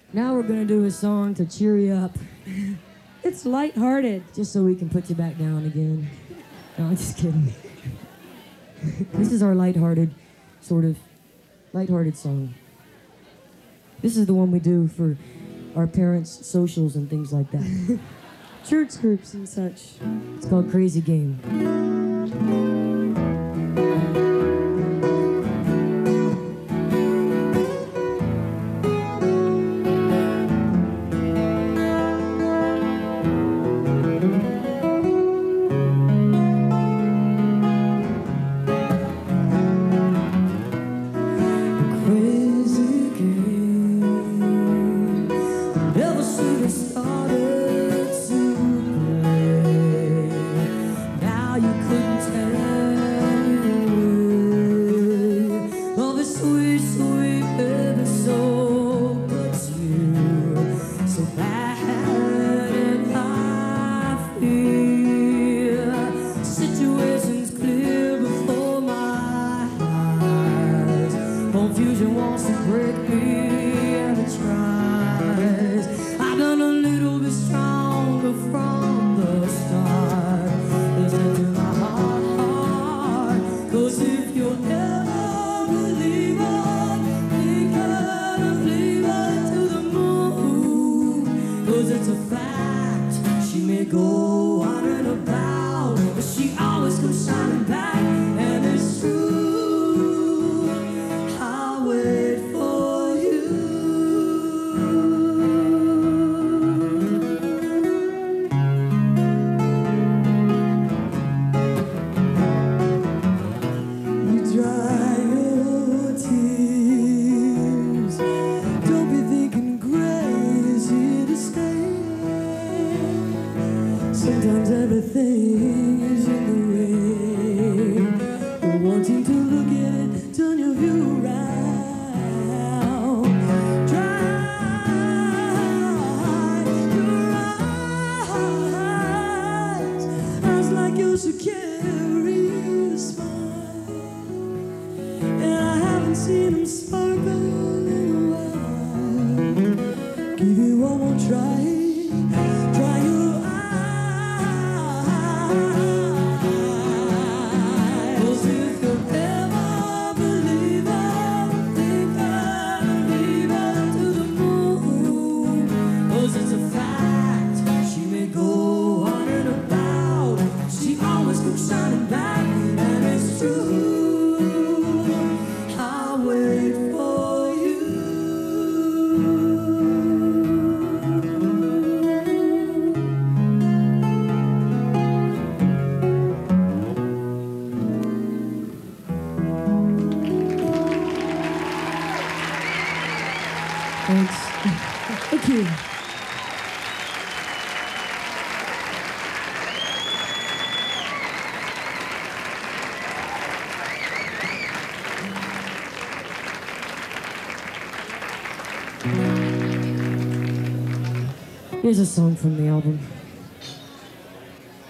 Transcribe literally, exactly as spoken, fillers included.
Now we're gonna do a song to cheer you up. It's lighthearted. Just so we can put you back down again. No, I'm just kidding. This is our lighthearted, sort of, lighthearted song. This is the one we do for our parents' socials and things like that. Church groups and such. It's called Crazy Game. Confusion wants to break me and it tries. I've done a little bit stronger from the start. Listen to my heart, heart. Cause if you'll ever believe it, think of leaving to the moon. Cause it's a fact, she may go on and about, but she always comes shining back, and it's true. Sometimes everything is in the way. But wanting to look at it, turn your view around. Dry your eyes, eyes like yours should carry a smile. And I haven't seen them sparkle in a while. Give you one more try. Dry your eyes. Thanks. Thank you. Here's a song from the album.